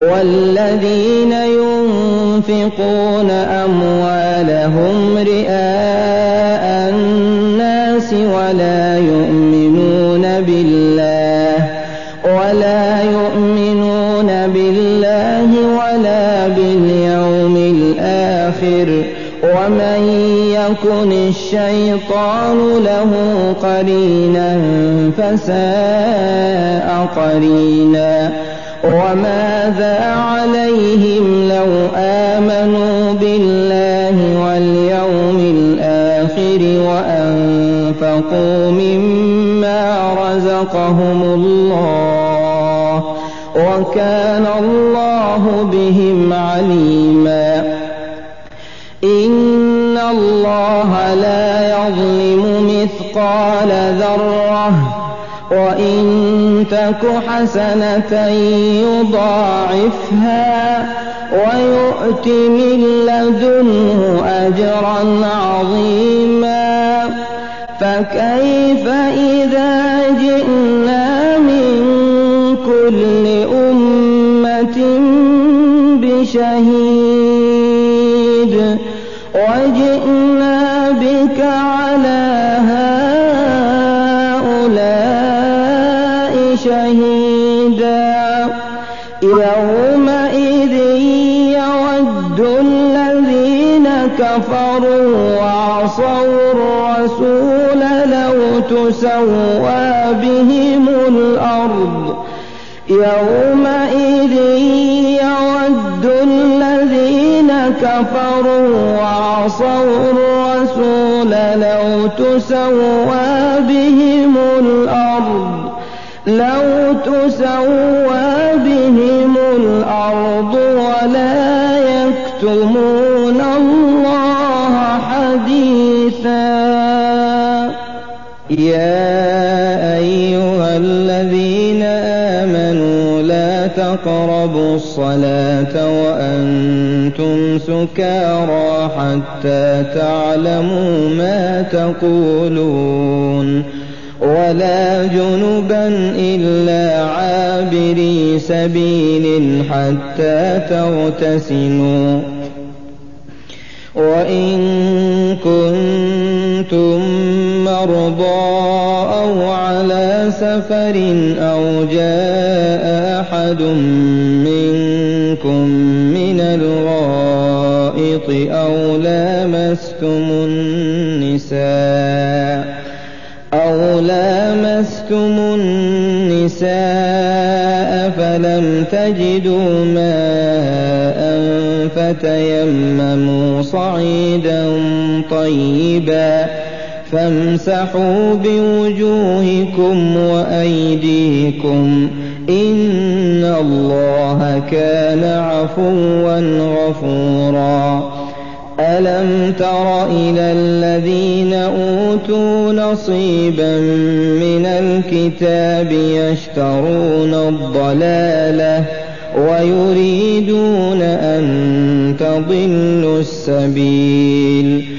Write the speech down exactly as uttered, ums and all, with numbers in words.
والذين ينفقون أموالهم رئاء الناس ولا يؤمنون بالله ولا يؤمنون بالله ولا باليوم الآخر ومن يكن الشيطان له قرينا فساء قرينا وماذا عليهم لو آمنوا بالله واليوم الآخر وأنفقوا مما رزقهم الله وكان الله بهم عليما إن الله لا يظلم مثقال ذرة وإن تك حسنة يضاعفها ويؤت من لدنه أجرا عظيما فكيف إذا جئنا من كل أمة بشهيد وجئنا بك على هؤلاء شهيدا يومئذ يود الذين كفروا وعصوا الرسول لو تسوى بهم الأرض يومئذ يود الذين كفروا وعصوا الرسول لو تسوى بهم الأرض لو تسوى بهم الأرض ولا يكتمون الله حديثا يا أيها الذين آمنوا لا تقربوا الصلاة وأنتم سكارى حتى تعلموا ما تقولون ولا جنبا إلا عابري سبيل حتى تغتسلوا وإن كنتم مرضى أو على سفر أو جاء أحد منكم من الغائط أو لامستم النساء أو لامستم النساء فلم تجدوا ماء فتيمموا صعيدا طيبا فامسحوا بوجوهكم وأيديكم إن الله كان عفوا غفورا ألم تر إلى الذين أوتوا نصيبا من الكتاب يشترون الضلالة ويريدون أن تضلوا السبيل